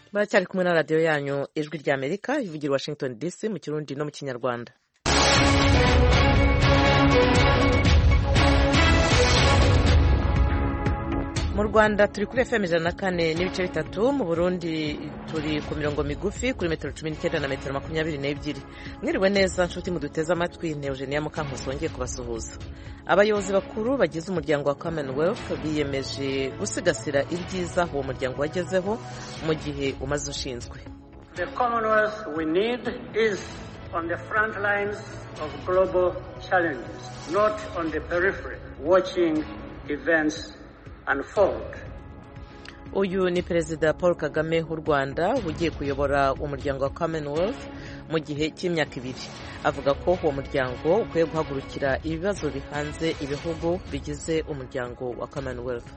baracyari kumwe na radiyo yanyu ijwi rya Amerika ivugira Washington DC mu Kirundi no mu Kinyarwanda. Mu Rwanda turi kuri FM 104.3, mu Burundi turi ku mirongo migufi kuri metero 19 na metero 22. Mwiriwe neza nshuti muduteze amatwi, ne Eugenia Mukankusi wongeye kubasuhuza. Abayobozi bakuru bagize umuryango wa Commonwealth biyemeje gusigasira ibyiza uwo muryango wagezeho mu gihe umaze ushinzwe. The Commonwealth we need is on the front lines of global challenges, not on the periphery, watching events unfold. Uyu ni Perezida Paul Kagame w'u Rwanda ugiye kuyobora umuryango wa Commonwealth mu gihe cy'imyaka 2. Avuga ko uwo muryango ukwiye guhagurukira ibibazo bihanze ibihugu bigize umuryango wa Commonwealth.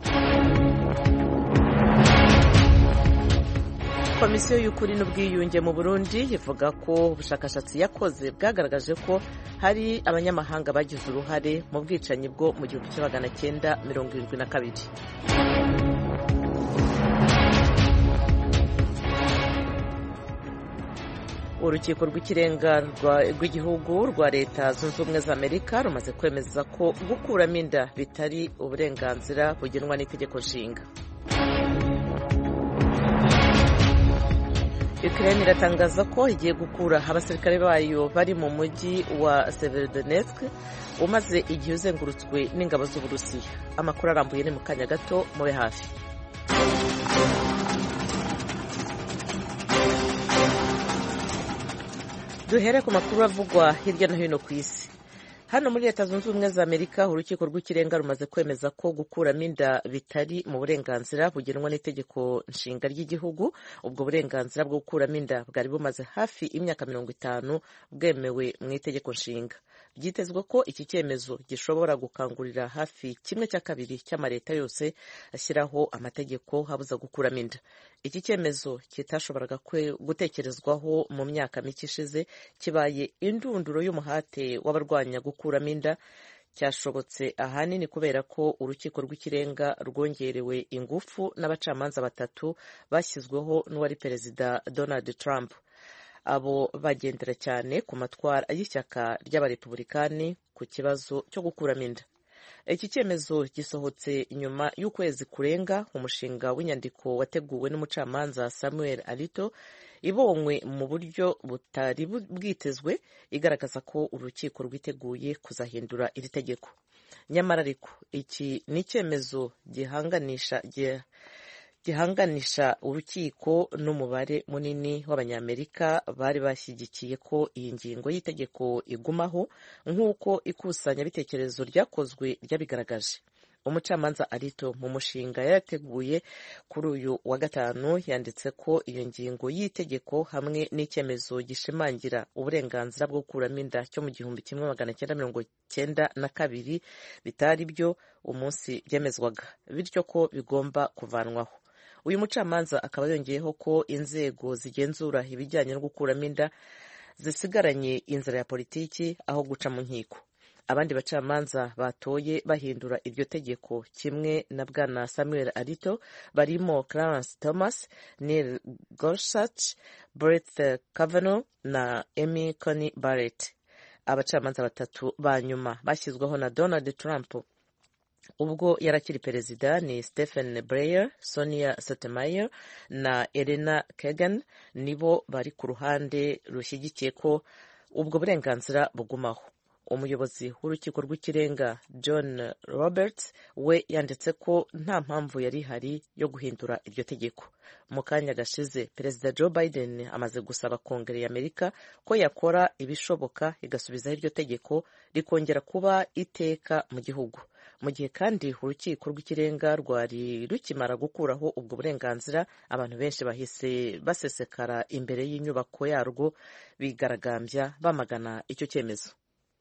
Komisiyo y'ukuri n'ubwiyunge mu Burundi ivuga ko ubushakashatsi yakoze bwagaragaje ko hari abanyamahanga bagize uruhare mu bwicanyi bwo mu 1972. Urukiko rw'ikirenga rw'igihugu rwa Leta Zunze Ubumwe za Amerika rumaze kwemeza ko gukuramo inda bitari uburenganzira bugenwa n'itegeko nshinga. Ukraine iratangaza ko igiye gukura abasirikare bayo bari mu mujyi wa Severodonetsk umaze igihe uzengurutswe n'ingabo z'Uburusiya. Amakuru arambuye ni mu kanya gato, mube hafi. Duhere ku makuru avugwa hirya no hino ku isi. Hano muri Leta Zunze Ubumwe za Amerika urukiko rw'ikirenga rumaze kwemeza ko gukuramo inda bitari mu burenganzira bugenwa n'itegeko nshinga ry'igihugu. Ubwo burenganzira bwo gukuramo inda bwari bumaze hafi imyaka 50 bwemewe mu itegeko nshinga. Byitezwe ko iki cyemezo gishobora gukangurira hafi 1/2 cy'amareta yose ashyiraho amategeko habuza gukuramo inda. Iki cyemezo kitashoboraga gutekerezwaho mu myaka mike ishize kibaye indunduro y'umuhate w'abarwanya gukuramo inda. Cyashobotse ahanini kubera ko urukiko rw'ikirenga rwongerewe ingufu n'abacamanza 3 bashyizweho n'uwari Perezida Donald Trump. Abo bagendera cyane ku matwara y'ishyaka ry'abarepublikani ku kibazo cyo gukuramo inda. Iki cyemezo gisohotse nyuma y'ukwezi kurenga umushinga w'inyandiko wateguwe n'umucamanza Samuel Alito ibonywe mu buryo butari bwitezwe igaragaza ko urukiko rwiteguye kuzahindura iri tegeko. Nyamara ariko iki ni icyemezo gihanganisha urukiko n'umubare munini w'abanyamerika bari bashyigikiye ko iyi ngingo y'itegeko igumaho nk'uko ikusanyabitekerezo ryakozwe ryabigaragaje. Umucamanza Alito mu mushinga yarateguye kuri uyu wa gatanu yanditse ko iyo ngingo y'itegeko hamwe n'icyemezo gishimangira uburenganzira bwo gukuramo inda cyo mu 1992 bitari byo umunsi byemezwaga, bityo ko bigomba kuvanwaho. Uyu mucamanza akaba yongeyeho ko inzego zigenzura ibijyanye no gukuramo inda zisigaranye inzira ya politiki aho guca mu nkiko. Abandi bacamanza batoye bahindura iryo tegeko kimwe na bwana Samuel Alito barimo Clarence Thomas, Neil Gorsuch, Brett Kavanaugh na Amy Coney Barrett. Abacamanza 3 ba nyuma bashyizweho na Donald Trump ubwo yarakiri perezida ni Stephen Breyer, Sonia Sotomayor na Elena Kagan. Nibo bari ku ruhande rushyigikiye ko ubwo burenganzira bugumaho. Umuyobozi w'urukiko rw'ikirenga John Roberts we yanditse ko nta mpamvu yari hari yo guhindura iryo tegeko. Mu kanya gashize Perezida Joe Biden amaze gusaba Kongere y'Amerika ko yakora ibishoboka igasubizaho iryo tegeko rikongera kuba iteka mu gihugu. Mu gihe kandi urukiko rw'ikirenga rwari rukimara gukuraho ubwo burenganzira, abantu benshi bahise basesekara imbere y'inyubako yarwo bigaragambya bamagana icyo cyemezo.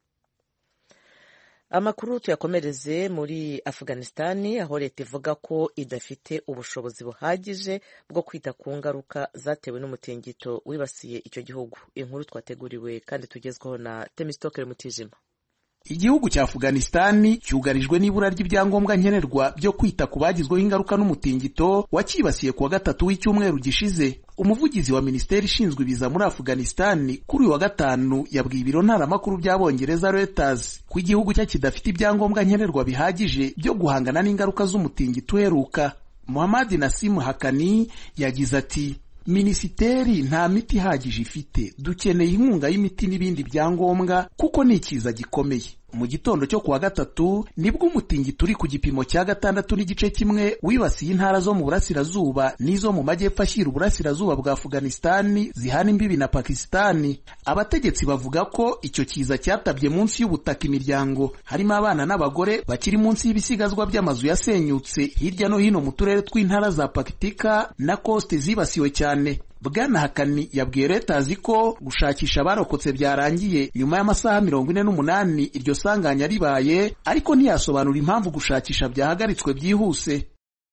Amakuru tuyakomereze muri Afghanistan aho leta ivuga ko idafite ubushobozi buhagije bwo kwita ku ngaruka zatewe n'umutingito wibasiye icyo gihugu. Inkuru twateguriwe kandi tugezweho na Temistokere Mutijima. Igihugu cya Afghanistan cyugarijwe n'ibura ry'ibyangombwa nkenerwa byo kwita ku bagizweho ingaruka n'umutingito wakibasiye kuwa gatatu w'icyumweru gishize. Umuvugizi wa Minisiteri ishinzwe ibiza muri Afghanistan kuri uyu wa gatanu yabwiye ibiro ntaramakuru by'Abongereza Reuters ko igihugu cye kidafite ibyangombwa nkenerwa bihagije byo guhangana n'ingaruka z'umutingito uheruka. Mohammad Nasim Hakani yagize ati, Minisiteri nta miti ihagije ifite, dukeneye inkunga y'imiti n'ibindi byangombwa kuko ni ikiza gikomeye. Mu gitondo cyo kuwa gatatu nibwo umutingito uri ku gipimo cya 6.1 wibasiye intara zo mu burasirazuba n'izo mu majyepfo ashyira uburasirazuba bwa Afghanistan zihana imbibi na Pakistan. Abategetsi bavuga ko icyo kiza cyatabye munsi y'ubutaka imiryango, harimo abana n'abagore bakiri munsi y'ibisigazwa by'amazu yasenyutse hirya no hino mu turere tw'intara za Paktika na Khost zibasiwe cyane. Bwana Hakani yabwiye Reuters ko gushakisha abarokotse byarangiye nyuma y'amasaha 48 iryo sanganya ribaye, ariko ntiyasobanura impamvu gushakisha byahagaritswe byihuse.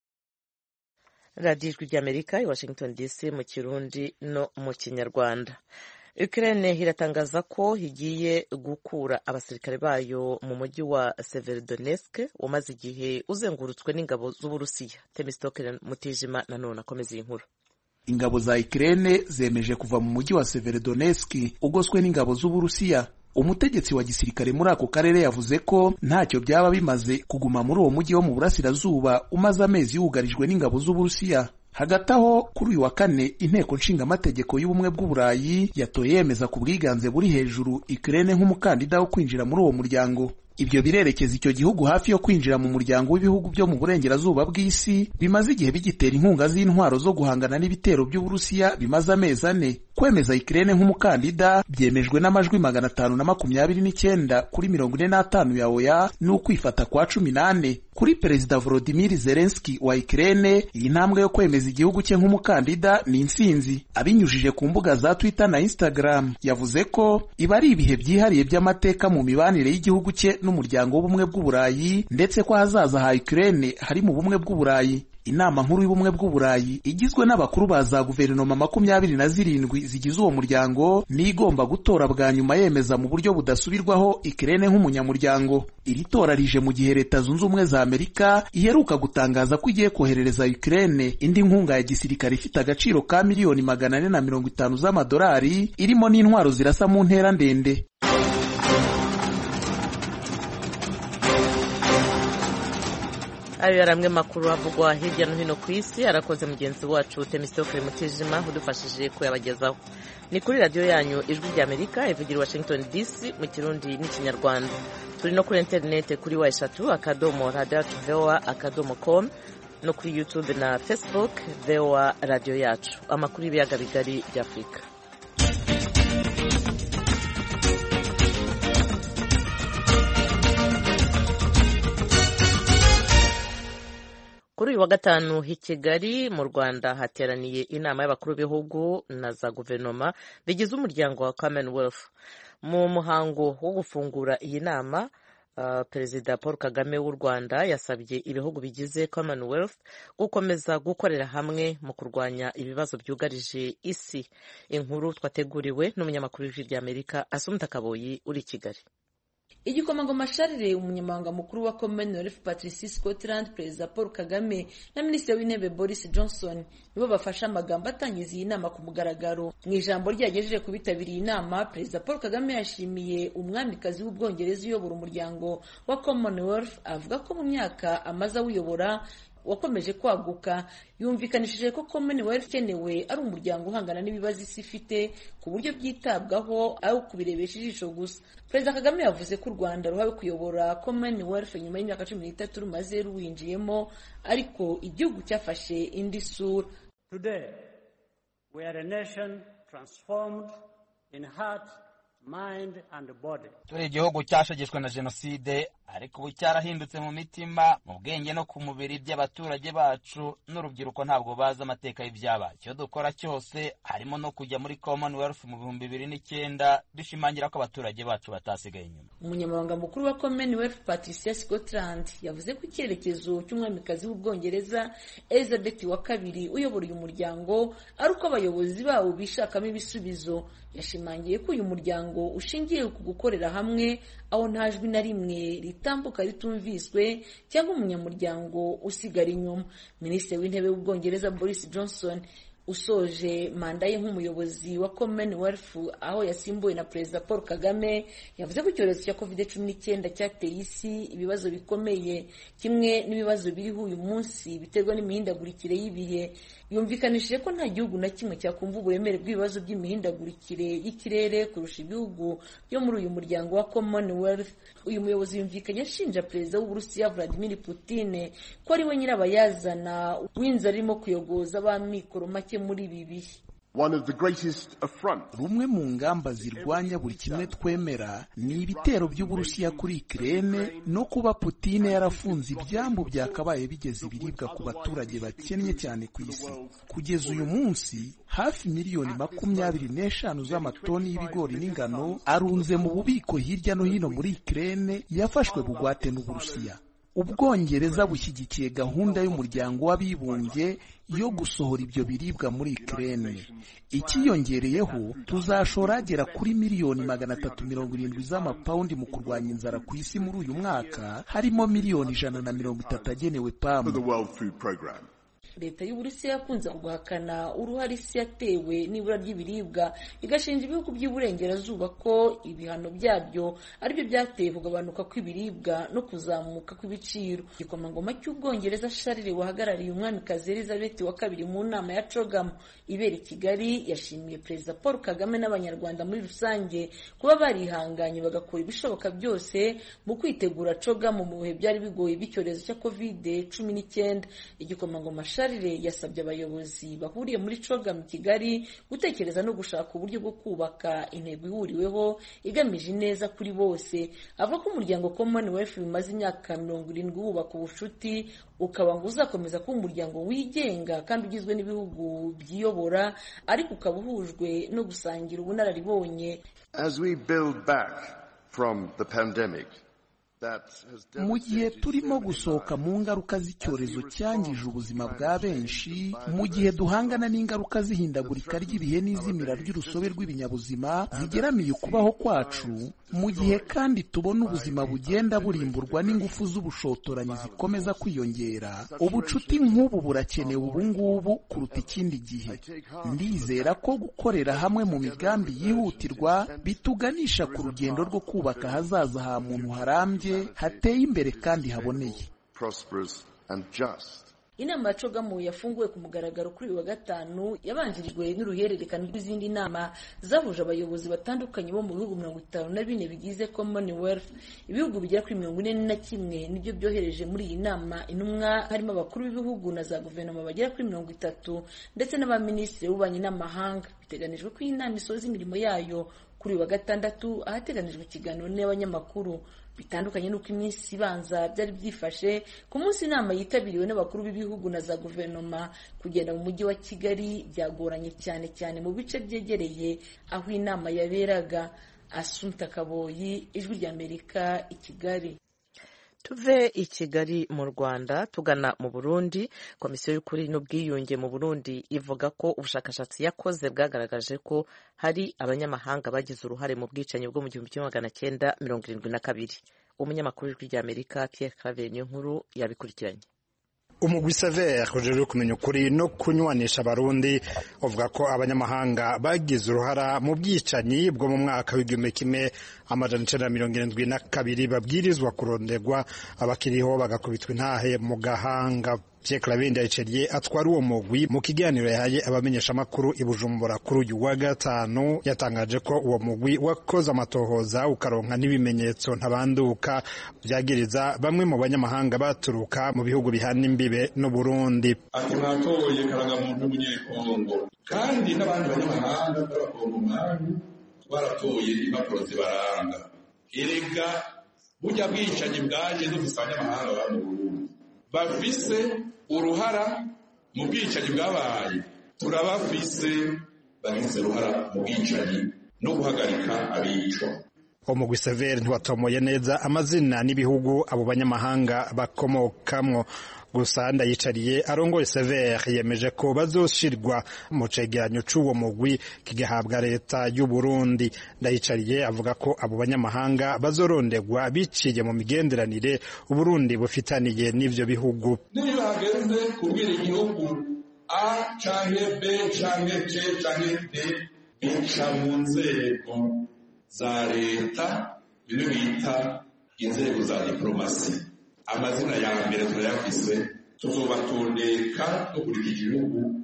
Radio Ijwi ry'Amerika i Washington DC mu Kirundi no mu Kinyarwanda. Ukraine iratangaza ko igiye gukura abasirikare bayo mu mujyi wa Severodonetsk umaze igihe uzengurutswe n'ingabo z'Uburusiya. Temistokle Mutijima nanone akomeza iyi nkuru. Ingabo za Ukraine zemeje kuva mu mujyi wa Severodonetsk ugoswe n'ingabo z'Uburusiya. Umutegetsi wa gisirikare muri ako karere yavuze ko ntacyo byaba bimaze kuguma muri uwo mujyi wo mu burasirazuba umaze amezi yugarijwe n'ingabo z'Uburusiya. Hagati aho kuri uyu wa kane inteko nshingamategeko y'ubumwe bw'Uburayi yatoye yemeza ku bwiganze buri hejuru Ukraine nk'umukandida wo kwinjira muri uwo muryango. Ibyo birerekeza icyo gihugu hafi yo kwinjira mu muryango w'ibihugu byo mu burengerazuba bw'isi bimaze igihe bigitera inkunga z'intwaro zo guhangana n'ibitero by'Uburusiya bimaze amezi 4. Kwemeza Ukraine nk'umukandida byemejwe n'amajwi 529 kuri 45 ya oya n'ukwifata kwa 18. Kuri Perezida Volodymyr Zelensky wa Ukraine, iyi ntambwe yo kwemeza igihugu cye nk'umukandida ni intsinzi. Abinyujije ku mbuga za Twitter na Instagram yavuze ko iba ari ibihe byihariye by'amateka mu mibanire y'igihugu cye n'umuryango w'ubumwe bw'Uburayi, ndetse ko hazaza ha Ukraine hari mu bumwe bw'Uburayi. Inama nkuru y'ubumwe bw'Uburayi igizwe n'abakuru ba za guverinoma 27 zigize uwo muryango ni igomba gutora bwa nyuma yemeza mu buryo budasubirwaho Ukraine nk'umunyamuryango. Iri tora rije mu gihe Leta Zunze Ubumwe za Amerika iheruka gutangaza ko igiye koherereza Ukraine indi nkunga ya gisirikare ifite agaciro ka miliyoni 450 z'amadolari irimo n'intwaro zirasa mu ntera ndende. Ayo yaramwe makuru avugwa hirya no hino ku isi. Arakoze mugenzi wacu Temistokle Mutijima udufashije kuyabagezaho. Ni kuri radio yanyu Ijwi ry'Amerika ivugira Washington DC mu Kirundi n'Ikinyarwanda. Turi no kuri internet kuri wa3.radio.com no kuri YouTube na Facebook VOA Radio yacu. Amakuru y'ibiyaga bigari by'Afrika. Kuri uyu wa gatanu i Kigali mu Rwanda hateraniye inama y'abakuru b'ibihugu na za guverinoma bigize umuryango wa Commonwealth. Mu muhango wo gufungura iyi nama, Perezida Paul Kagame w'u Rwanda yasabye ibihugu bigize Commonwealth gukomeza gukorera hamwe mu kurwanya ibibazo byugarije isi. Inkuru twateguriwe n'umunyamakuru w'Ijwi ry'Amerika Asumta Kaboyi uri Kigali. Igikomangoma Charles, umunyamabanga mukuru wa Commonwealth Patricia Scotland, Perezida Paul Kagame na Minisitiri w'Intebe Boris Johnson nibo bafashe amagambo atangiza iyi nama ku mugaragaro. Mu ijambo ryagejeje ku bitabiriye inama, Perezida Paul Kagame yashimiye umwamikazi w'Ubwongereza uyobora umuryango wa Commonwealth, avuga ko mu myaka amaze awuyobora wakomeje kwaguka. Yumvikanishije ko Commonwealth ikenewe ari umuryango uhangana n'ibibazo isi ifite ku buryo byitabwaho aho kubirebesha ijisho gusa. Perezida Kagame yavuze ko u Rwanda ruhawe kuyobora Commonwealth nyuma y'imyaka 13 rumaze ruwinjiyemo, ariko igihugu cyafashe indi sura. Today we are a nation transformed in heart, mind and body. Turi igihugu cyashegeshwe na jenoside, ariko ubu cyarahindutse mu mitima, mu bwenge no ku mubiri by'abaturage bacu n'urubyiruko ntabwo bazi amateka y'ibyabaye. Icyo dukora cyose harimo no kujya muri Commonwealth mu 2009 dushimangira ko abaturage bacu batasigaye inyuma. Umunyamabanga mukuru wa Commonwealth Patricia Scotland yavuze ko icyerekezo cy'umwamikazi w'Ubwongereza Elizabeth wa kabiri uyobora uyu muryango ari uko abayobozi bawo bishakamo ibisubizo. Yashimangiye ko uyu muryango muryango ushingiye ku gukorera hamwe, aho nta jwi na rimwe ritambuka ritumviswe cyangwa umunyamuryango usigara inyuma. Minisitiri w'intebe w'Ubwongereza Boris Johnson usoje manda ye nk'umuyobozi wa Commonwealth aho yasimbuwe na Perezida Paul Kagame, yavuze ko icyorezo cya COVID-19 cyateye isi ibibazo bikomeye kimwe n'ibibazo biriho uyu munsi biterwa n'imihindagurikire y'ibihe. Yumvikanishije ko nta gihugu na kimwe cyakumva uburemere bw'ibibazo by'imihindagurikire y'ikirere kurusha ibihugu byo muri uyu muryango wa Commonwealth. Uyu muyobozi yumvikanye ashinja Perezida w'Uburusiya Vladimir Putin ko ari we nyirabayazana w'inzara irimo kuyogoza ab'amikoro make muri ibi bihe. Rumwe mu ngamba zirwanya buri kimwe twemera ni ibitero by'Uburusiya kuri Ukraine no kuba Putin yarafunze ibyambu byakabaye bigeze ibiribwa ku baturage bakennye cyane ku isi. Kugeza uyu munsi hafi miliyoni 25 z'amatoni y'ibigori n'ingano arunze mu bubiko hirya no hino muri Ukraine yafashwe bugwate n'Uburusiya. Ubwongereza bushyigikiye gahunda y'umuryango w'abibumbye yo gusohora ibyo biribwa muri Ukraine. Ikiyongereyeho tuzashora agera kuri miliyoni 370 z'amapawundi mu kurwanya inzara ku isi muri uyu mwaka, harimo miliyoni 130 agenewe PAM. Leta y'Uburusiya yakunze guhakana uruhare isi yatewe n'ibura ry'ibiribwa, igashinja ibihugu by'Iburengerazuba ko ibihano byabyo aribyo byateye kugabanuka kw'ibiribwa no kuzamuka kw'ibiciro. Igikomangoma cy'Ubwongereza Charles wahagarariye umwamikazi Elizabeth wa kabiri mu nama ya CHOGM ibera i Kigali yashimiye Perezida Paul Kagame n'Abanyarwanda muri rusange kuba barihanganye bagakora ibishoboka byose mu kwitegura CHOGM mu bihe byari bigoye by'icyorezo cya COVID-19. Igikomangoma yasabye abayobozi bahuriye muri CHOGM Kigali gutekereza no gushaka uburyo bwo kubaka intego ihuriweho igamije neza kuri bose. Avuga ko umuryango Commonwealth bimaze imyaka 70 wubaka ubucuti, ukaba ngo uzakomeza kuba umuryango wigenga kandi ugizwe n'ibihugu byiyobora, ariko ukaba uhujwe no gusangira ubunararibonye. As we build back from the pandemic, mu gihe turimo gusohoka mu ngaruka z'icyorezo cyangije ubuzima bwa benshi, mu gihe duhangana n'ingaruka z'ihindagurika ry'ibihe n'izimira ry'urusobe rw'ibinyabuzima zigeramiye ukubaho kwacu, mu gihe kandi tubona ubuzima bugenda burimburwa n'ingufu z'ubushotoranyi zikomeza kwiyongera, ubucuti nk'ubu burakenewe ubu ngubu kuruta ikindi gihe. Ndizera ko gukorera hamwe mu migambi yihutirwa bituganisha ku rugendo rwo kubaka ahazaza ha muntu harambye, hateye imbere kandi haboneye. Inama ya CHOGM yafunguwe ku mugaragaro kuri uyu wa gatanu yabanjirijwe n'uruhererekane rw'izindi nama zahuje abayobozi batandukanye bo mu bihugu 54 bigize Commonwealth. Ibihugu bigera kuri 41 nibyo byohereje muri iyi nama intumwa, harimo abakuru b'ibihugu na za guverinoma bagera kuri 30 ndetse n'abaminisitiri b'ububanyi n'amahanga. Biteganijwe ko iyi nama isoza imirimo yayo kuri uyu wa gatandatu, ahateganijwe ikiganiro n'abanyamakuru. Bitandukanye n'uko iminsi ibanza byari byifashe, ku munsi inama yitabiriwe n'abakuru b'ibihugu na za guverinoma, kugenda mu mujyi wa Kigali byagoranye cyane mu bice byegereye aho inama yaberaga. Assumpta Kaboyi, Ijwi ry'Amerika, i Kigali. Tuve i Kigali mu Rwanda tugana mu Burundi. Komisiyo y'ukuri n'ubwiyunge mu Burundi ivuga ko ubushakashatsi yakoze bwagaragaje ko hari abanyamahanga bagize uruhare mu bwicanyi bwo mu 1972. Umunyamakuru w'Ijwi ry'Amerika Pierre Claver Niyonkuru yabikurikiranye. Umugwi Sever ujejwe kumenya ukuri no kunywanisha abarundi uvuga ko abanyamahanga bagize uruhara mu bwicanyi bwo mu mwaka w'1972 babwirizwa kuronderwa, abakiriho bagakubitwa intahe mu gahanga. Pierre Claver Ndayiceriye atwara uwo mugwi mu kiganiro yahaye abamenyesha makuru i Bujumbura kuri uyu wa gatanu yatangaje ko uwo mugwi wakoze amatohoza ukaronka n'ibimenyetso ntabanduka byagiriza bamwe mu banyamahanga baturuka mu bihugu bihana imbibe n'u Burundi. Ati mwatoye karangamuntu y'umunyekongo kandi n'abandi banyamahanga b'abakongomani baratoye impapuro zibaranga. Erega burya bwicanyi bwaje dufise abanyamahanga ba mu Burundi bafise uruhara mu bwicanyi bwabaye, turabafise bagize uruhara mu bwicanyi no guhagarika abicwa. umugwi severe ntiwatomoye neza amazina n'ibihugu abo banyamahanga bakomokamwo. Gusa Ndayicariye arongoye severe yemeje ko bazoshirwa mu cegeranyo c'uwo mugwi kigahabwa leta y'u Burundi. Ndayicariye avuga ko abo banyamahanga bazorondegwa biciye mu migenderanire Uburundi bufitaniye n'ivyo bihugu. Niba hageze kubwira igihugu A canke B canke C canke D bica mu nzego za leta bino bita inzego za diplomasi. Amazina ya mbere turayafise, tuzobatondeka no kuri iki gihugu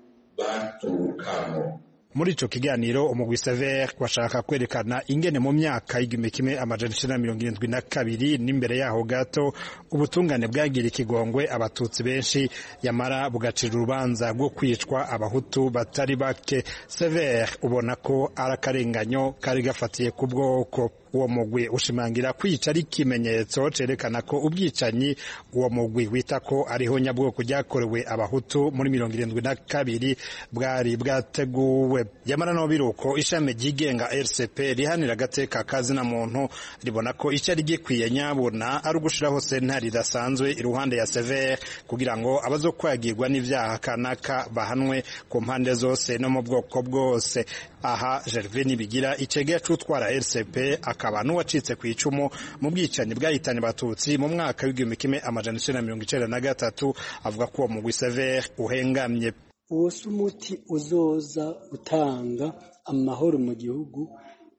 baturukamo. Muri ico kiganiro umugwi severe washaka kwerekana ingene mu myaka y'igihumbi kimwe amajana icenda na mirongo irindwi na kabiri n'imbere yaho gato ubutungane bwagira ikigongwe abatutsi benshi yamara bugacira urubanza rwo kwicwa abahutu batari bake. Severe ubona ko ari akarenganyo kari gafatiye ku bwoko. Uwo mugwi ushimangira kwica ari ikimenyetso cerekana ko ubwicanyi uwo mugwi wita ko ariho nyabwoko ryakorewe abahutu muri 1972 bwari bwateguwe. Yamara no biruko ishami ryigenga RCP rihanira agateka kazi na muntu ribona ko icari gikwiye nyabona ari ugushiraho sentare idasanzwe iruhande ya severe kugira ngo abazokwagirwa n'ivyaha kanaka bahanwe ku mpande zose no mu bwoko bwose. Aha Gervais Nibigira icegera c'utwara RCP akaba n'uwacitse ku icumu mu bwicanyi bwahitanye abatutsi mu mwaka w'igihumbi kimwe amajana icenda na mirongo icenda na gatatu avuga ko uwo mugwi severe uhengamye. Uwo si umuti uzoza utanga amahoro mu gihugu,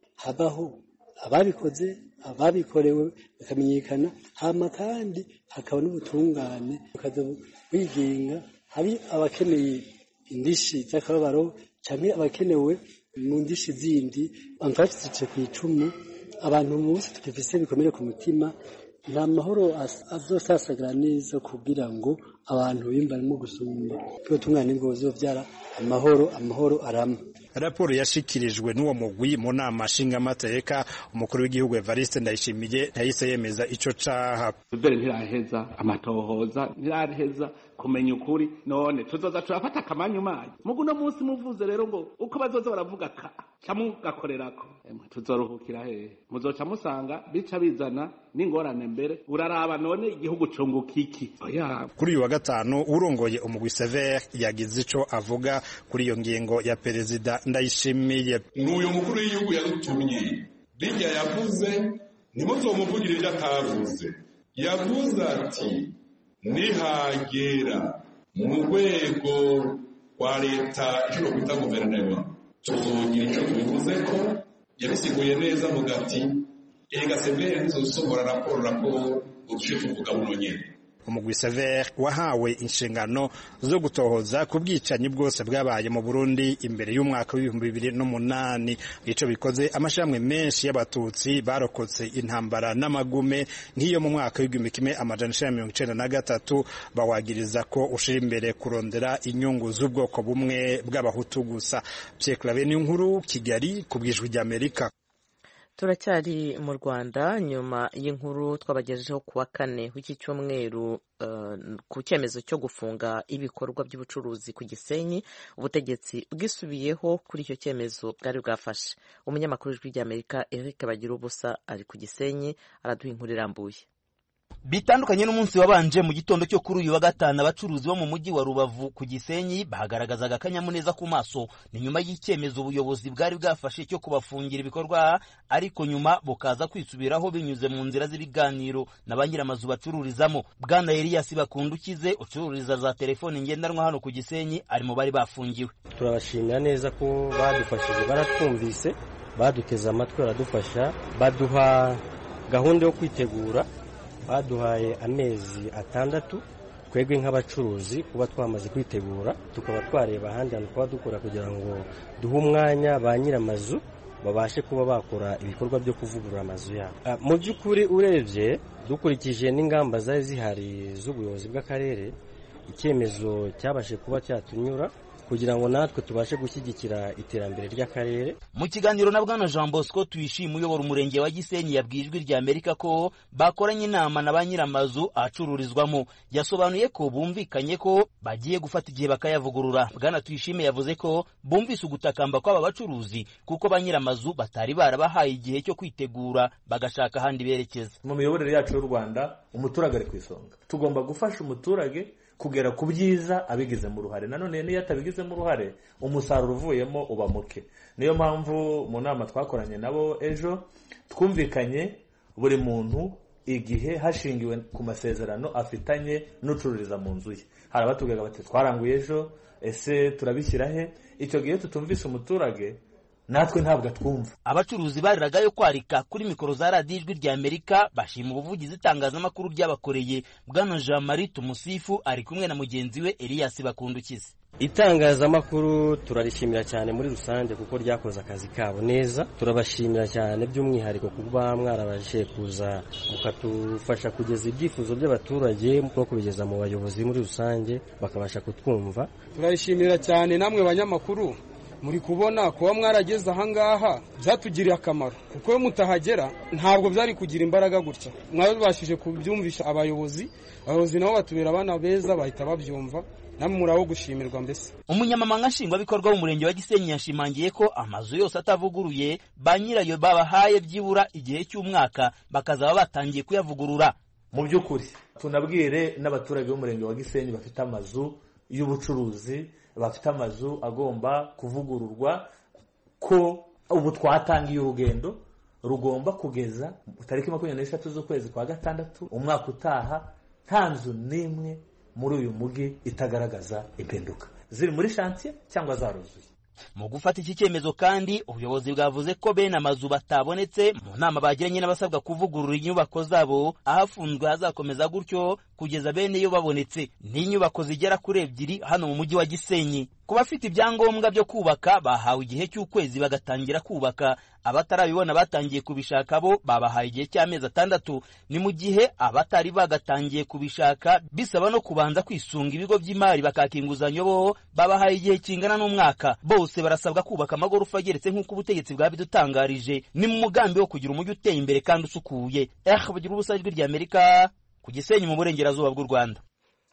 habaho ababikoze ababikorewe bakamenyekana, hama kandi hakaba n'ubutungane bukaza bwigenga. Hari abakeneye indishi z'akababaro canke abakenewe mu ndishi zindi bamfashije ku icumu. Abantu bose tukifise bikomere ku mutima, nta mahoro azosasagara neza kugira ngo abantu bimbarimo gusumba ko tungane ngo zovyara amahoro arama. Raporo yashikirijwe n'uwo mugwi mu nama nshingamateka umukuru w'igihugu Evariste Ndayishimiye ntayise yemeza ico caha. Mbere ntiraheza amatohoza, ntiraheza kumenya ukuri, none tuzoza turafata akamanyu mayi mugu no munsi muvuze rero ngo uko bazoza baravuga camugakorerako tuzoruhukira hehe? Muzoca musanga bica bizana n'ingorane mbere uraraba none igihugu cunguka iki? Kuri uyu wa gatanu urongoye umugwi severe yagize ico avuga kuri iyo ngingo ya perezida Ndayishimiye. N'uyu mukuru w'igihugu yadutumye bijya yavuze ntimuzomuvugira ibyo atavuze. Yavuze ati nihagera mu rwego rwa leta icyo kwita guverinoma tuzogira icyo tubivuze ko yabisiguye neza avuga ati ega severe ntizosohora raporo uduce tuvuga buno nyene. Umugwi severe wahawe inshingano zo gutohoza ku bwicanyi bwose bwabaye mu Burundi imbere y'umwaka w'2008. Ico bikoze amashamwe menshi y'abatutsi barokotse intambara n'amagume nk'iyo mu mwaka w'1993 bawagiriza ko ushira imbere kurondera inyungu z'ubwoko bumwe bw'abahutu gusa. Pierre Claver Niyonkuru, Kigali, ku bw'Ijwi ry'Amerika. Turacyari mu Rwanda nyuma y'inkuru twabagejejeho kuwa kane w'iki cyumweru ku cyemezo cyo gufunga ibikorwa by'ubucuruzi ku Gisenyi. Ubutegetsi bwisubiyeho kuri icyo cyemezo bwari bwafashe. Umunyamakuru w'Ijwi ry'Amerika Eric Bagirubusa ari ku Gisenyi araduha inkuru irambuye. Bitandukanye n'umunsi wabanje mu gitondo cyo kuri uyu wa gatanu, abacuruzi bo mu mujyi wa Rubavu ku Gisenyi bagaragazaga akanyamuneza ku maso. Ni nyuma y'icyemezo ubuyobozi bwari bwafashe cyo kubafungira ibikorwa, ariko nyuma bukaza kwisubiraho binyuze mu nzira z'ibiganiro na ba nyir'amazu bacururizamo. Bwana Elias Bakundukize ucururiza za telefoni ngendanwa hano ku Gisenyi ari mu bari bafungiwe. Turabashimira neza ko badufashije, baratwumvise, baduteze amatwi, baradufasha, baduha gahunda yo kwitegura. Baduhaye amezi 6 twebwe nk'abacuruzi kuba twamaze kwitegura, tukaba twareba ahandi hantu kuba dukora kugira ngo duhe umwanya ba nyir'amazu babashe kuba bakora ibikorwa byo kuvugurura amazu yabo. Mu by'ukuri urebye dukurikije n'ingamba zari zihari z'ubuyobozi bw'akarere, icyemezo cyabashe kuba cyatunyura kugira ngo natwe tubashe gushyigikira iterambere ry'akarere. Mu kiganiro na Bwana Jean Bosco Tuyishime uyobora umurenge wa Gisenyi yabwiye Ijwi rya Amerika ko bakoranye inama na ba nyiramazu acururizwamo. Yasobanuye ko bumvikanye ko bagiye gufata igihe bakayavugurura. Bwana Tuyishime yavuze ko bumvise ugutakamba kw'aba bacuruzi kuko ba nyiramazu batari barabahaye igihe cyo kwitegura bagashaka ahandi berekeza. Mu miyoborere yacu y'u Rwanda umuturage ari ku isonga. Tugomba gufasha umuturage kugera ku byiza abigizemo uruhare. Nanone niyo atabigizemo uruhare umusaruro uvuyemo uba muke. Niyo mpamvu mu nama twakoranye nabo ejo twumvikanye buri muntu igihe hashingiwe ku masezerano afitanye n'ucururiza mu nzu ye. Hari abatubwiraga bati twaranguye ejo, ese turabishyira he? Icyo gihe tutumvise umuturage natwe ntabwo twumva. Abacuruzi bariraga yo kwarika kuri mikoro za Radio Ijwi rya Amerika bashima ubuvugizi itangazamakuru ryabakoreye. Bwana Jean Marie Tumusifu ari kumwe na mugenzi we Elias Bakundukize. Itangazamakuru turarishimira cyane muri rusange kuko ryakoze akazi kabo neza. Turabashimira cyane by'umwihariko kuba mwarabashe kuza mukatufasha kugeza ibyifuzo by'abaturage no kubigeza mu bayobozi muri rusange bakabasha kutwumva. Turarishimira cyane namwe banyamakuru muri kubona kuba mwarageze ahangaha byatugiriye akamaro kuko iyo mutahagera ntabwo byari kugira imbaraga gutya. Mwabashije kubyumvisha abayobozi nabo batubera abana beza bahita babyumva. Namwe muraho gushimirwa mbese. Umunyamabanga nshingwabikorwa w'umurenge wa Gisenyi yashimangiye ko amazu yose atavuguruye ba nyirayo babahaye byibura igihe cy'umwaka bakazaba batangiye kuyavugurura. Mu by'ukuri tunabwire n'abaturage b'umurenge wa Gisenyi bafite amazu y'ubucuruzi, bafite amazu agomba kuvugururwa ko ubu twatangiye urugendo rugomba kugeza tariki 23 z'ukwezi kwa gatandatu umwaka utaha nta nzu n'imwe muri uyu mugi itagaragaza impinduka ziri muri chantier cyangwa zaruzuye. Mu gufata iki cyemezo kandi ubuyobozi bwavuze ko bene amazu batabonetse mu nama bagiranye n'abasabwa kuvugurura inyubako zabo ahafunzwe hazakomeza gutyo kugeza bene iyo babonetse. N'inyubako zigera kuri 2 hano mu mujyi wa Gisenyi. Ku bafite ibyangombwa byo kubaka bahawe igihe cy'ukwezi bagatangira kubaka. Abatarabibona batangiye kubishaka bo babahaye igihe cy'amezi 6. Ni mu gihe abatari bagatangiye kubishaka bisaba no kubanza kwisunga ibigo by'imari bakakinguzanyo bo babahaye igihe kingana n'umwaka. Bose barasabwa kubaka amagorofa ageretse nk'uko ubutegetsi bwabidutangarije. Ni mu mugambi wo kugira umujyi uteye imbere kandi usukuye. Bagira ubusa Ijwi rya Amerika ku Gisenyi mu burengerazuba bw'u Rwanda.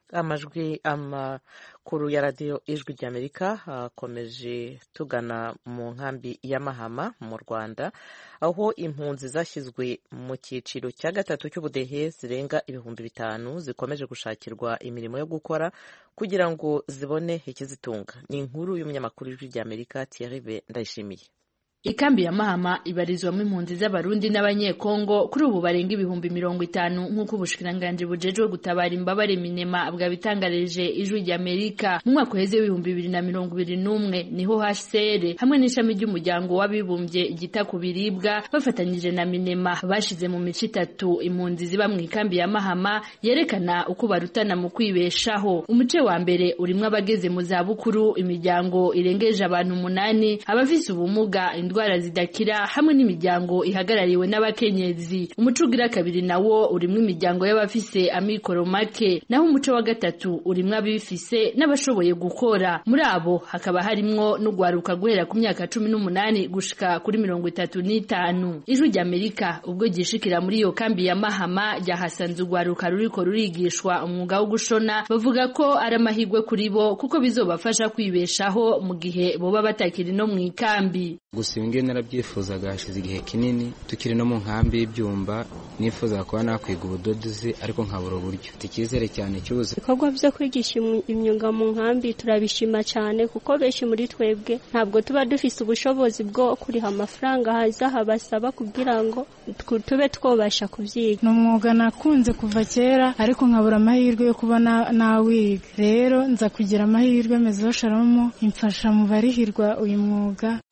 Amakuru ya Radio Ijwi rya Amerika akomeje tugana mu nkambi ya Mahama mu Rwanda aho impunzi zashyizwe mu cyiciro cya gatatu cy'ubudehe zirenga 5,000 zikomeje gushakirwa imirimo yo gukora kugira ngo zibone ikizitunga. Ni inkuru y'umunyamakuru w'Ijwi rya Amerika Thierry Ndayishimiye. Ikambi ya Mahama ibarizwamo impunzi z'abarundi n'abanyekongo kuri ubu barenga 50,000 nk'uko ubushikiranganje bujejwe gutabara imbabare minema bwabitangarije Ijwi rya Amerika. Mu mwaka w'eze 2021 niho HCR hamwe n'ishami ry'umuryango w'abibumbye igita ku biribwa bafatanyije na minema bashize mu mico 3 impunzi ziba mu ikambi ya Mahama yerekana uko barutana mu kwibeshaho. Umuce wa mbere urimo abageze mu zabukuru, imiryango irengeje abantu 8, abafise ubumuga, indwara zidakira hamwe n'imiryango ihagarariwe n'abakenyezi. Umuco ugira kabiri nawo urimo imiryango y'abafise amikoro make, naho umuco wa gatatu urimo abifise n'abashoboye gukora. Muri abo hakaba harimwo n'ugwaruka guhera ku myaka 18 gushika kuri 35. Ijwi rya Amerika ubwo gishikira muri iyo kambi ya Mahama ryahasanze ugwaruka ruriko rurigishwa umwuga wo gushona. Bavuga ko ari amahirwe kuri bo kuko bizobafasha kwibeshaho mu gihe boba batakiri no mu ikambi. Gusa ibingibi narabyifuzaga hashize igihe kinini tukiri no mu nkambi y'ibyumba, nifuza kuba nakwiga ubudodozi ariko nkabura uburyo. Icyizere cyane cy'ubuze ibikorwa byo kwigisha imyuga mu nkambi turabishima cyane kuko benshi muri twebwe ntabwo tuba dufise ubushobozi bwo kuriha amafaranga haza habasaba kugira ngo tube twobasha kubyiga. Ni umwuga nakunze kuva kera ariko nkabura amahirwe yo kuba nawiga. Rero nza kugira amahirwe meza basharamo imfasha mu barihirwa uyu mwuga. Habimana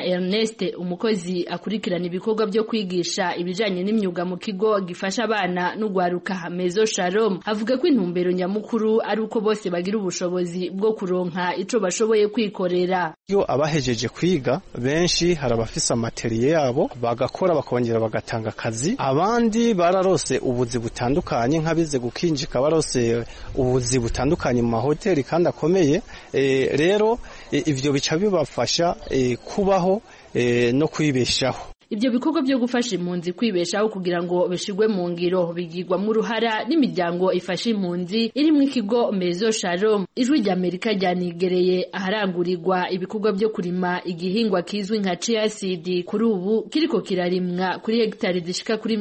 Bizimana Ernest umukozi akurikirana ibikorwa byo kwigisha ibijanye n'imyuga mu kigo gifasha abana n'ugwaruka Mezo Shalom avuga ko intumbero nyamukuru ari uko bose bagira ubushobozi bwo kuronka ico bashoboye kwikorera. Iyo abahejeje kwiga benshi hari abafise materiye yabo bagakora bakongera bagatanga akazi, abandi bararose ubuzi butandukanye nk'abize gukinjika barose ubuzi butandukanye mu mahoteli kandi akomeye. Rero ivyo bica bibafasha kubaho no kwibeshaho. Ibyo bikorwa byo gufasha impunzi kwibeshaho kugira ngo bishigwe mu ngiro bigirwa mu ruhara n'imiryango ifasha impunzi iri mu ikigo Mezo Shalom. Ijwi ry'Amerika ryanigereye aharangurirwa ibikorwa byo kurima igihingwa kizwi nka chia seed kuri ubu kiriko kirarimwa kuri hegitari zishika kuri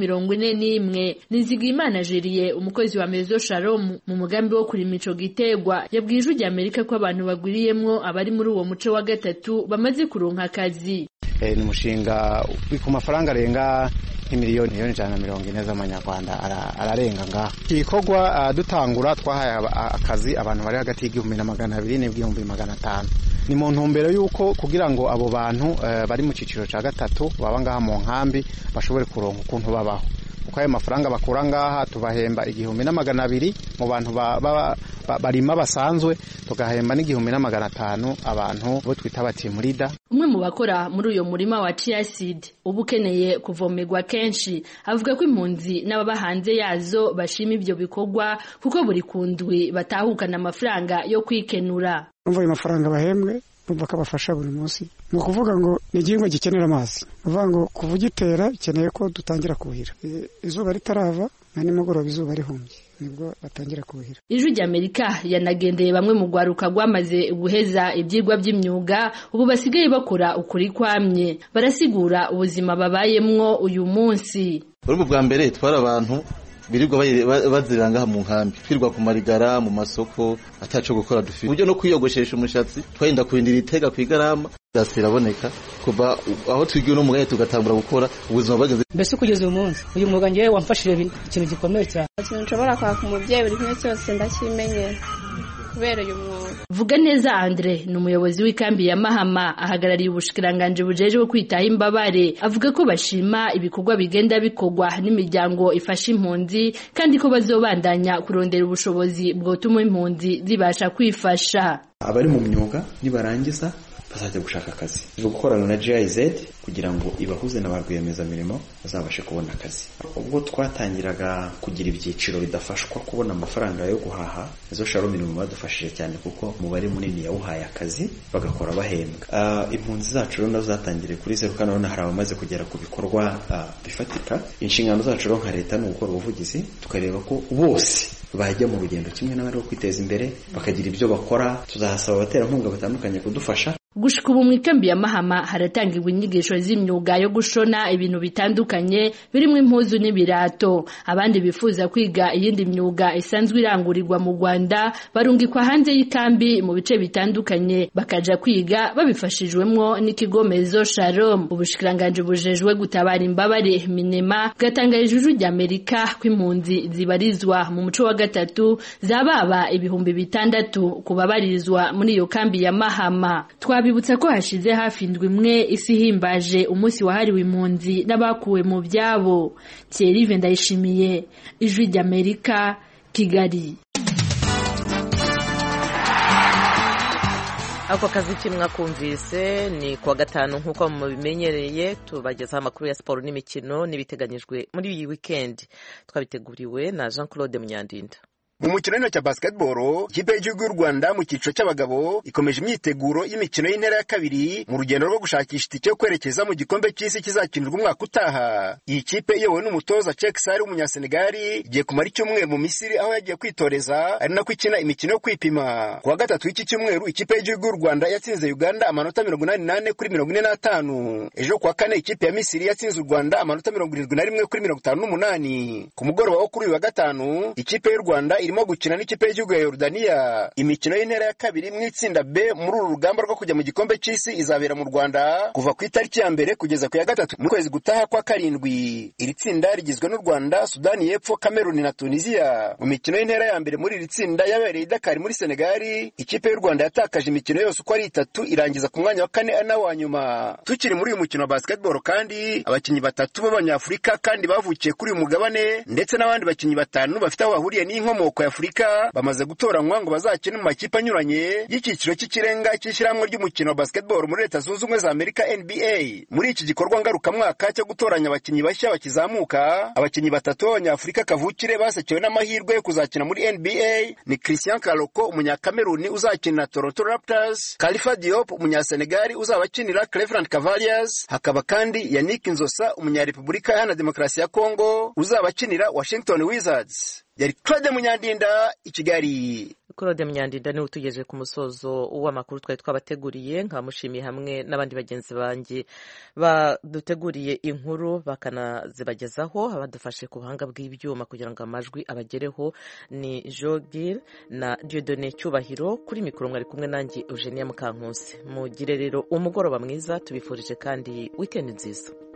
41. Nizigimana Jerie umukozi wa Mezo Shalom mu mugambi wo kurima ico gitegwa yabwiye Ijwi ry'Amerika ko abantu bagwiriyemwo abari muri uwo muce wa gatatu bamaze kuronka akazi. Ni umushinga ku mafaranga arenga miliyoni 140 z'amanyarwanda ararenga ngaho. Igikorwa dutangura twahaye akazi abantu bari hagati y'1200 n'1500. Ni mu ntumbero yuko kugira ngo abo bantu bari mu ciciro ca gatatu baba ngaha mu nkambi bashobore kuronka ukuntu babaho. Kuko ayo mafaranga bakura ngaha tubahemba 1200 mu bantu barima basanzwe, tugahemba n'1500 abantu bo twita batimurida. Umwe mu bakora muri uyo murima wa chia seed ubukeneye kuvomerwa kenshi avuga ko impunzi n'ababa hanze yazo bashima ibyo bikorwa kuko buri kundwi batahukana amafaranga yo kwikenura. Umva amafaranga bahembwe numva ko bafasha buri munsi. Ni ukuvuga ngo ni igihingwa gikenera amazi, uvuga ngo kuvugitera ikeneye ko dutangira kuhira izuba ritarava na nimugoroba izuba rihumbye nibwo batangira kuhira. Ijwi ry'Amerika yanagendeye bamwe mu gwaruka rwamaze guheza ibyigwa by'imyuga ubu basigaye bakora ukuri kwamye, barasigura ubuzima babayemwo uyu munsi. Urumva bwa mbere twara abantu birirwa baziranga mu nkambi, twirwa ku marigara mu masoko ataco gukora dufite uburyo no kwiyogoshesha umushatsi twenda kurindira itega kwigarama dasiraboneka kuba aho twigiye no mugaye tugatangura gukora ubuzima bageze. Mbese kugeza uyu munsi uyu mwuga ngiye wamfashije ikintu gikomeye cyane. Ikintu nshobora kwaka umubyeyi buri kimwe cyose ndakimenye kubera uyu mwuga. Vuga neza Andre ni umuyobozi w'ikambi ya Mahama ahagarariye ubushikiranganje bujejwe kwitaho imbabare, avuga ko bashima ibikorwa bigenda bikogwa n'imiryango ifasha impunzi kandi ko bazobandanya kurondera ubushobozi bwotuma impunzi zibasha kwifasha. Abari mu myuga nibarangiza bazajya gushaka akazi, gukorana na GIZ kugira ngo ibahuze n'abarwiyemezamirimo bazabashe kubona akazi. Ubwo twatangiraga kugira ibyiciro bidafashwa kubona amafaranga yo guhaha, izo Shalom ni badufashije cyane kuko umubare munini yawuhaye akazi bagakora bahembwa. Impunzi zacu rero zatangiriye kuri 0 kandi none hari abamaze kugera ku bikorwa bifatika. Inshingano zacu rero nka leta ni gukora ubuvugizi tukareba ko bose bajya mu rugendo kimwe n'abari wo kwiteza imbere bakagira ibyo bakora. Tuzahasaba abaterankunga batandukanye kudufasha. Gushika ubu mu ikambi ya Mahama haratangirwa inyigisho z'imyuga yo gushona ibintu bitandukanye birimo impuzu n'ibirato. Abandi bifuza kwiga iyindi myuga isanzwe irangurirwa mu Rwanda barungikwa hanze y'ikambi mu bice bitandukanye bakaja kwiga babifashijwemwo n'ikigo Mezo Shalom. Ubushikiranganje bujejwe gutabara imbabare Minema bwatangaje Ijwi ry'Amerika ko impunzi zibarizwa mu muco wa gatatu zababa 600 kubabarizwa muri iyo kambi ya Mahama. Twabibutsa ko hashize hafi indwi imwe isi himbaje umunsi wahariwe impunzi n'abakuwe mu byabo. Thierry Ndayishimiye, Ijwi ry'Amerika, Kigali. Ako kazi kimwe kumvise ni kwa gatanu nkuko mubimenyereye tubagezaho amakuru ya siporo n'imikino nibiteganyijwe muri iyi weekend. Twabiteguriwe na Jean-Claude Munyandinda. Mu mukino w'intoki wa basketball, ikipe y'igihugu y'u Rwanda mu cyiciro cy'abagabo ikomeje imyiteguro y'imikino y'intera ya kabiri mu rugendo rwo gushakisha itike yo kwerekeza mu gikombe cy'isi kizakinirwa umwaka utaha. Iyi kipe iyobowe n'umutoza Cheikh Sarr w'umunyasenegali igiye kumara icyumweru mu Misiri aho yagiye kwitoreza ari nako ikina imikino yo kwipima. Kuwa gatatu w'iki cyumweru ikipe y'igihugu y'u Rwanda yatsinze Uganda amanota 88 kuri 45. Ejo kuwa kane ikipe ya Misiri yatsinze u Rwanda amanota 71 kuri 58. Ku mugoroba wo kuri uyu wa gatanu ikipe y'u Rwanda irimo gukina n'ikipe y'igihugu ya Yorodaniya. Imikino y'intera ya kabiri mu itsinda B muri uru rugamba rwo kujya mu gikombe cy'isi izabera mu Rwanda kuva ku itariki ya mbere kugeza ku ya gatatu mu kwezi gutaha kwa karindwi. Iri tsinda rigizwe n'u Rwanda, Sudani y'Epfo, Cameroon na Tunisia. Mu mikino y'intera ya mbere muri iri tsinda yabereye i Dakar muri Senegal, ikipe y'u Rwanda yatakaje imikino yose uko ari 3 irangiza ku mwanya wa 4 na wa nyuma. Tukiri muri uyu mukino wa basketball kandi abakinnyi 3 b'Abanyafurika kandi bavukiye kuri uyu mugabane ndetse n'abandi bakinnyi 5 bafite aho bahuriye n'inkomoko ya Afurika bamaze gutoranywa ngo bazakine mu makipe anyuranye y'icyiciro cy'ikirenga cy'ishyirahamwe ry'umukino wa basketball muri Leta Zunze Ubumwe za Amerika NBA. Muri iki gikorwa ngarukamwaka cyo gutoranya abakinnyi bashya bakizamuka, abakinnyi 3 b'Abanyafurika kavukire basekewe n'amahirwe yo kuzakina muri NBA ni Christian Kaloko umunyakameruni uzakinira Toronto Raptors, Khalifa Diop umunyasenegali uzabakinira Cleveland Cavaliers, hakaba kandi Yannick Nzosa umunyarepublika Iharanira Demokarasi ya Kongo uzabakinira Washington Wizards. Yari Claude Munyandinda i Kigali. Claude Munyandinda ni utugejeje ku musozo w'amakuru twari twabateguriye, nkamushimiye hamwe n'abandi bagenzi banjye baduteguriye inkuru bakanazibagezaho, abadufashe ku buhanga bw'ibyuma kugira ngo amajwi abagereho ni Jogil na Dieudonné Cyubahiro. Kuri mikoro mwari kumwe nanjye Eugenia Mukankusi. Mugire rero umugoroba mwiza, tubifurije kandi weekend nziza.